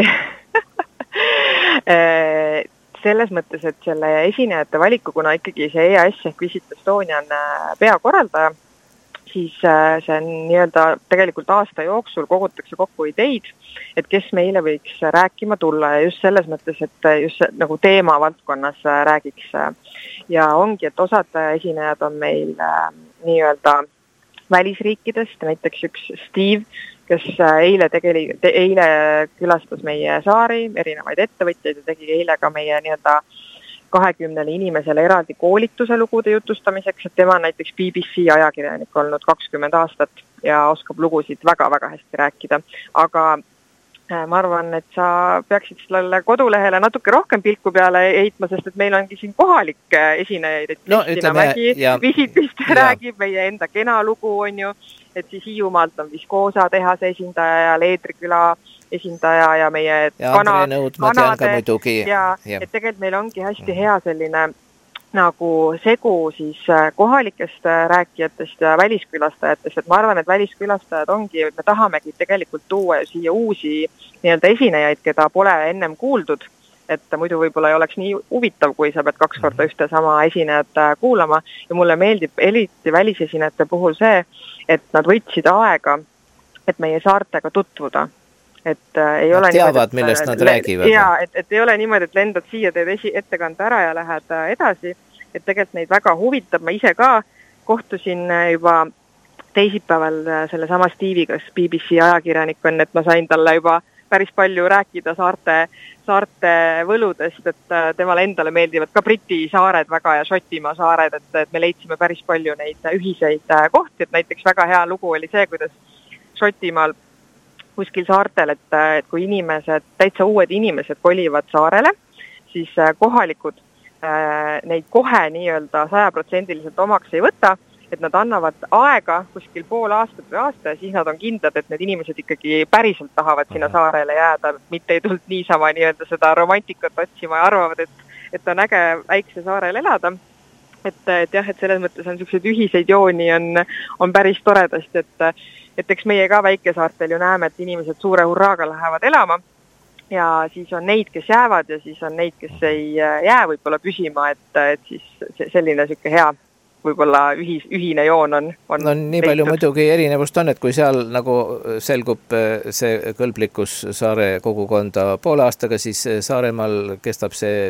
Selles mõttes, et selle esinejate valiku, kuna ikkagi see EAS ehk Visit Estonia on peakorraldaja, siis see on nii-öelda tegelikult aasta jooksul kogutakse kokku ideid, et kes meile võiks rääkima tulla ja just selles mõttes, et just nagu teema valdkonnas räägiks. Ja ongi, et osad esinejad on meil nii-öelda välisriikidest, näiteks üks Steve, kes eile külastas meie saari, erinevaid ettevõtjaid ja tegi eile ka meie nii-öelda 20 inimesele eraldi koolituse lugude jutustamiseks, et tema on näiteks BBC ajakirjanik olnud 20 aastat ja oskab lugusid väga-väga hästi rääkida. Aga ma arvan, et sa peaksid sellele kodulehele natuke rohkem pilku peale heitma, sest et meil ongi siin kohalik esinejaid, et Kristina Mägi Visitist räägib meie enda kena lugu on ju, et siis Hiiumaalt on Viskoosa tehase esindaja ja Leedriküla esindaja ja meie kanade ja et tegelikult meil ongi hästi hea selline nagu segu siis kohalikest rääkijatest ja väliskülastajatest, et ma arvan, et väliskülastajad ongi, me tahamegi tegelikult tuua siia uusi nii-öelda esinejaid, keda pole ennem kuuldud, et muidu võib-olla ei oleks nii huvitav, kui sa pead 2 korda ühte sama esinejat kuulama ja mulle meeldib eriti välisesinejate puhul see, et nad võtsid aega, et meie saartega tutvuda. Et ei ole teavad, millest nad räägivad. Ja, et ei ole niimoodi, et lendad siia, teed ettekande ära ja lähed edasi, et tegelikult neid väga huvitab, ma ise ka kohtusin juba teisipäeval selle sama Steve'iga, kes BBC ajakirjanik on, et ma sain talle juba päris palju rääkida saarte võludest, et temale endale meeldivad ka Briti saared väga ja Šotimaa saared, et me leidsime päris palju neid ühiseid kohti, et näiteks väga hea lugu oli see, kuidas Šotimaal kuskil saartel, et kui inimesed, täitsa uued inimesed kolivad saarele, siis kohalikud neid kohe nii-öelda 100% omaks ei võta, et nad annavad aega kuskil pool aastat või aasta ja siis nad on kindlad, et need inimesed ikkagi päriselt tahavad sinna saarele jääda, mitte ei tulnud niisama nii-öelda seda romantikat otsima ja arvavad, et on äge väikse saarel elada. Et jah, et selles mõttes on selliseid ühiseid jooni on päris toredasti, et eks meie ka väikesaartel ju näeme, et inimesed suure hurraaga lähevad elama ja siis on neid, kes jäävad ja siis on neid, kes ei jää võib-olla püsima, et siis selline selline hea võib-olla ühine joon on no nii palju muidugi erinevust on, et kui seal nagu selgub see kõlblikkus saare kogukonda poole aastaga, siis Saaremaal kestab see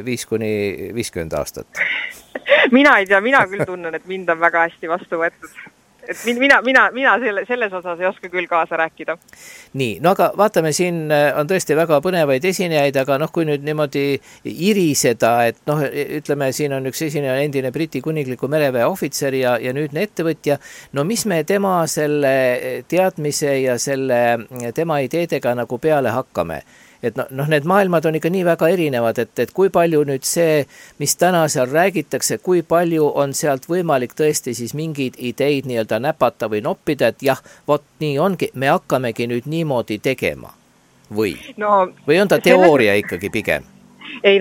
5–50 aastat. Mina ei tea, mina küll tunnen, et mind on väga hästi vastu võetud. Et mina selles osas ei oska küll kaasa rääkida. Nii, no aga vaatame, siin on tõesti väga põnevaid esinejaid, aga kui nüüd niimoodi iriseda, et ütleme, siin on üks esineja endine Briti kuningliku mereväe ohvitser ja nüüdne ettevõtja, no mis me tema selle teadmise ja tema ideedega nagu peale hakkame? Et need maailmad on ikka nii väga erinevad, et kui palju nüüd see, mis täna seal räägitakse, kui palju on sealt võimalik tõesti siis mingeid ideid nii-öelda näpata või noppida, et jah, vot nii ongi, me hakkamegi nüüd niimoodi tegema või on ta teooria ikkagi pigem? Ei,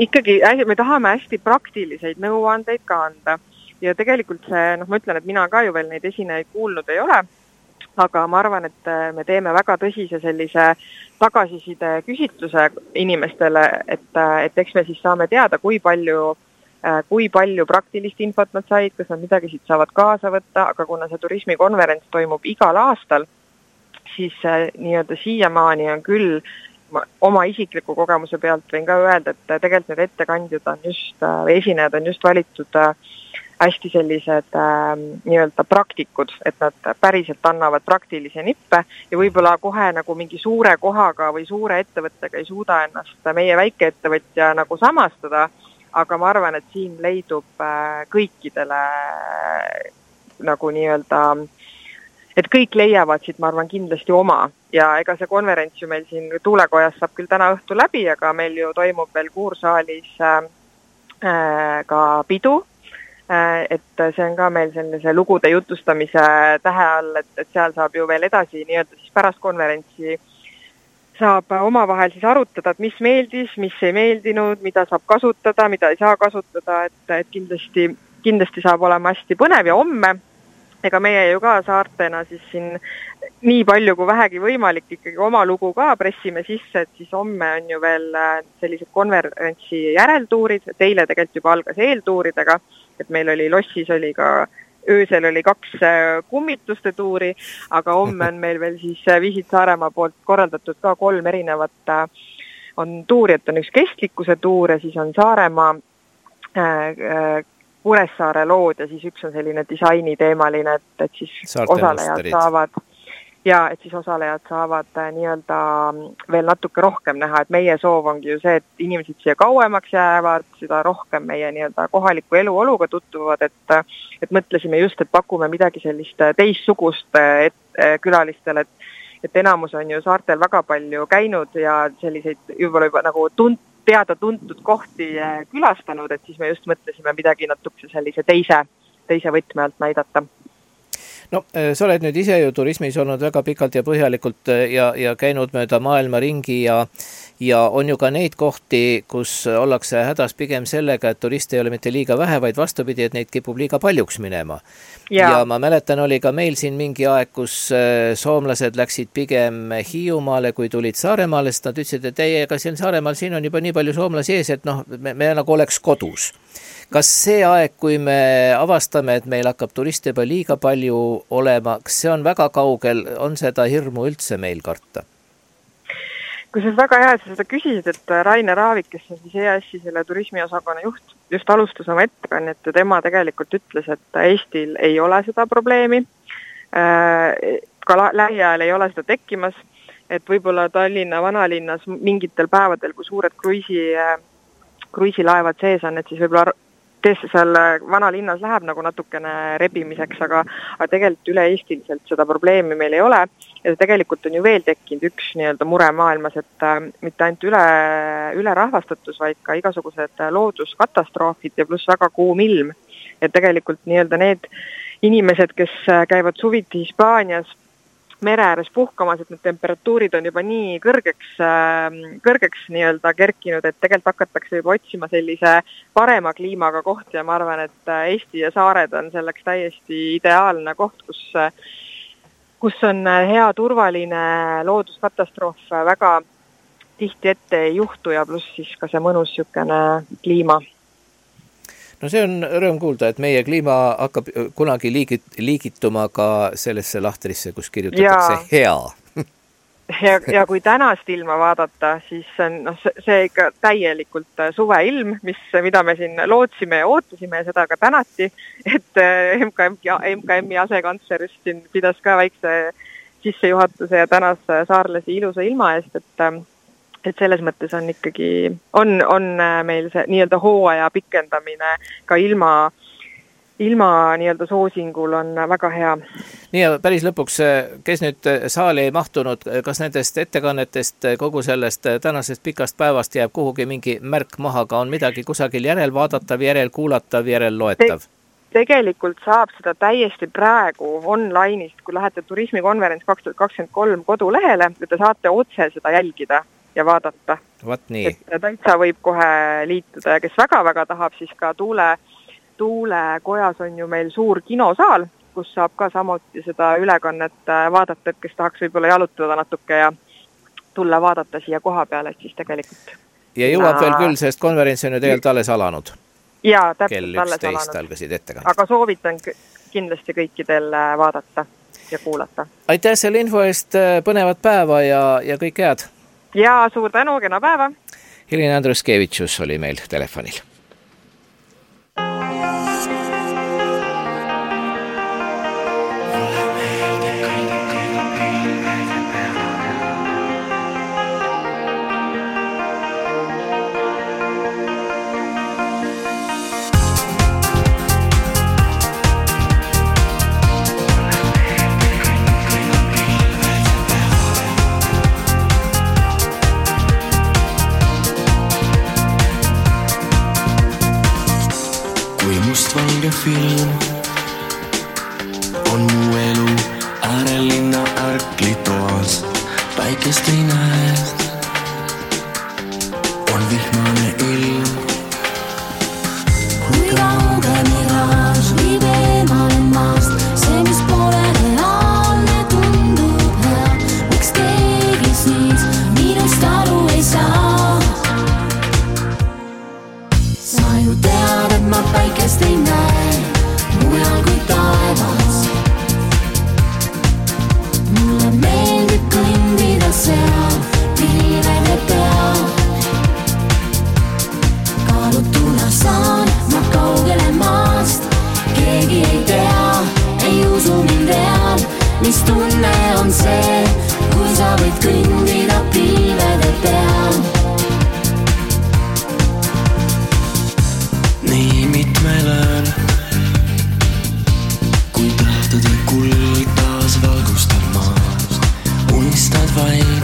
me tahame hästi praktiliseid nõuandeid ka anda ja tegelikult see, ma ütlen, et mina ka ju veel neid esinejaid kuulnud ei ole, aga ma arvan, et me teeme väga tõsise sellise tagasiside küsitluse inimestele, et eks me siis saame teada, kui palju praktilist infot nad said, kas nad midagi siit saavad kaasa võtta, aga kuna see turismikonverents toimub igal aastal, siis nii-öelda siiamaani on küll oma isikliku kogemuse pealt võin ka öelda, et tegelikult need ettekandjad on esinejad on just valitud hästi sellised nii-öelda praktikud, et nad päriselt annavad praktilisi nippe ja võib-olla kohe nagu mingi suure kohaga või suure ettevõttega ei suuda ennast meie väikeettevõtja nagu samastada, aga ma arvan, et siin leidub kõikidele nagu nii-öelda, et kõik leiavad siit, ma arvan, kindlasti oma ja ega see konverents ju meil siin Tuulekojas saab küll täna õhtu läbi, aga meil ju toimub veel Kuursaalis ka pidu, et see on ka meil sellise lugude jutustamise tähe all, et seal saab ju veel edasi nii-öelda siis pärast konverentsi saab omavahel siis arutada, et mis meeldis, mis ei meeldinud, mida saab kasutada, mida ei saa kasutada, et kindlasti saab olema hästi põnev ja homme, ega meie ju ka saartena siis siin nii palju kui vähegi võimalik ikkagi oma lugu ka pressime sisse, et siis homme on ju veel sellised konverentsi järeltuurid, teile tegelikult juba algas eeltuuridega, et meil oli Lossis oli ka öösel oli 2 kummituste tuuri, aga homme on meil veel siis Visit Saaremaa poolt korraldatud ka 3 erinevat on tuuri, et on üks kestlikkuse tuur ja siis on Saaremaa Kuressaare lood ja siis üks on selline disainiteemaline, et siis osalejad saavad nii-öelda veel natuke rohkem näha, et meie soov ongi ju see, et inimesed siia kauemaks jäävad, seda rohkem meie nii-öelda kohaliku eluoluga tutvuvad, et mõtlesime just, et pakume midagi sellist teissugust külalistele, et enamus on ju saartel väga palju käinud ja selliseid juba nagu teada-tuntud kohti külastanud, et siis me just mõtlesime midagi natuke sellise teise võtme alt näidata. No, sa oled nüüd ise ju turismis olnud väga pikalt ja põhjalikult ja käinud mööda maailma ringi ja on ju ka neid kohti, kus ollakse hädas pigem sellega, et turiste ei ole mitte liiga vähe, vaid vastupidi, et neid kipub liiga paljuks minema. Ja ma mäletan, oli ka meil siin mingi aeg, kus soomlased läksid pigem Hiiumaale, kui tulid Saaremaale, sest nad ütlesid, et ega siin Saaremaal siin on juba nii palju soomlasi ees, et me nagu oleks kodus. Kas see aeg, kui me avastame, et meil hakkab turiste juba liiga palju olema, kas see on väga kaugel, on seda hirmu üldse meil karta? Kui see väga hea, et sa seda küsisid, et Rainer Aavik, kes on siis EAS-i selle turismiosakonna juht, just alustas oma ettekannet ja tema tegelikult ütles, et Eestil ei ole seda probleemi, ka lähiajal ei ole seda tekkimas, et võib-olla Tallinna vanalinnas mingitel päevadel, kui suured kruiisilaevad sees on, et siis võib-olla tõesti seal vanalinnas läheb nagu natukene rebimiseks, aga tegelikult üle-eestiliselt seda probleemi meil ei ole. Ja tegelikult on ju veel tekkinud üks nii-öelda mure maailmas, et mitte ainult üle rahvastatus, vaid ka igasugused looduskatastroofid ja pluss väga kuum ilm. Et tegelikult nii-öelda need inimesed, kes käivad suviti Hispaanias mere ääres puhkamas, et need temperatuurid on juba nii kõrgeks nii-öelda kerkinud, et tegelikult hakatakse juba otsima sellise parema kliimaga kohti ja ma arvan, et Eesti ja saared on selleks täiesti ideaalne koht, kus on hea turvaline looduskatastroof väga tihti ette ei juhtu ja pluss siis ka see mõnus sükene kliima. No see on rõõm kuulda, et meie kliima hakkab kunagi liigituma ka sellesse lahtrisse, kus kirjutatakse hea. ja kui tänast ilma vaadata, siis on see ikka täielikult suveilm, mida me siin lootsime ja ootasime ja seda ka tänati, et MKM-i asekantsler just siin pidas ka väikse sissejuhatuse ja tänas saarlasi ilusa ilma eest, et selles mõttes on ikkagi, on meil see nii-öelda hooaja pikendamine ka ilma nii-öelda soosingul on väga hea. Nii ja päris lõpuks, kes nüüd saali ei mahtunud, kas nendest ettekannetest kogu sellest tänasest pikast päevast jääb kuhugi mingi märk maha, ka on midagi kusagil järel vaadatav, järel kuulatav, järel loetav? Tegelikult saab seda täiesti praegu online'ist, kui lähete turismikonverents 2023 kodulehele, te saate otse seda jälgida ja vaadata. Vat nii. Et täitsa võib kohe liituda ja kes väga-väga tahab, siis ka Tuulekojas on ju meil suur kinosaal, kus saab ka samuti seda ülekannet vaadata, et kes tahaks võib-olla jalutada natuke ja tulla vaadata siia koha peale, et siis tegelikult. Ja jõuab veel küll, sest konverents on ju tegelikult alles alanud. Jaa, täpselt kell 11 algasid ettekanded. Aga soovitan kindlasti kõikidel vaadata ja kuulata. Aitäh selle info eest, põnevat päeva ja kõik head! Ja suur tänu, kena päeva! Helina Andruskevitšus oli meil telefonil. Film on mu elu äärelinna ärklitoas, päikest ei näe, on vihmane ilm. Kui kauge miraaž viib eemale maast, see mis pole reaalne tundub hea, miks keegi siis minust aru ei saa. Sa ju tead, et ma päikest ei näe mujal kui taevas. Mulle meeldib kõndida seal pilvede peal. Kaalutuna saan ma kaugele maast, keegi ei tea, ei usu mind real. Mis tunne on see, kui sa võid kõndida pilvede peal? Nii mitmel ööl, kui tähtede kuld taas valgustab maast, unistad vaid,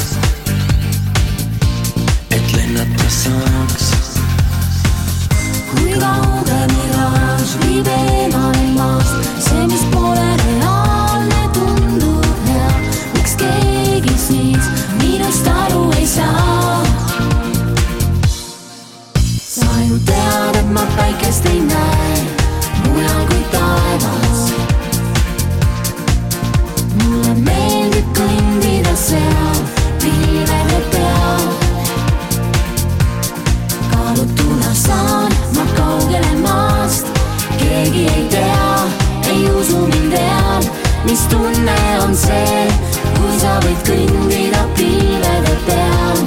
et lennata saaks. Kui kauge miraaž viib eemale maast, see mis pole reaalne tundub hea, miks keegi siis minust aru ei saa. Sa ju tead, et ma päikest ei näe mujal kui taevas. Mulle meeldib kõndida seal pilvede peal. Kaalutuna saan ma kaugele maast, keegi ei tea, ei usu mind real. Mis tunne on see, kui sa võid kõndida pilvede peal?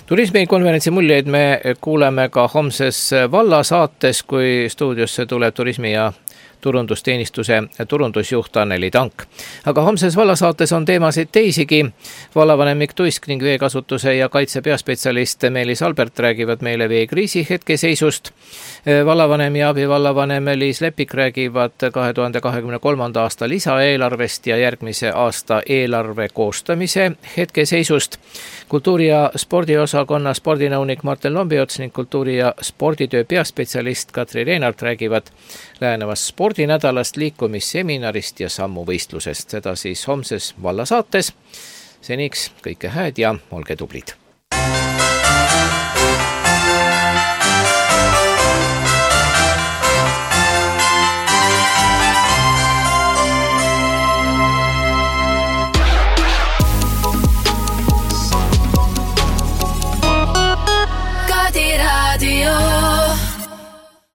Turismikonverentsi muljeid me kuuleme ka homses vallasaates, kui stuudiosse tuleb turismi- ja turundusteenistuse turundusjuht Anneli Tank. Aga homses vallasaates on teemasid teisigi. Vallavanem Mikk Tuisk ning veekasutuse ja kaitse peaspetsialist Meelis Albert räägivad meile veekriisi hetkeseisust. Vallavanem ja abivallavanem Liis Lepik räägivad 2023. aasta lisaeelarvest ja järgmise aasta eelarve koostamise hetkeseisust. Kultuuri- ja spordiosakonna spordinõunik Martin Lombiots ning kultuuri- ja sporditöö peaspetsialist Katri Reinart räägivad lähenevast spordinädalast, liikumisseminarist ja sammuvõistlusest. Seda siis homses vallasaates. Seniks kõike hääd ja olge tublid. Kadi raadio.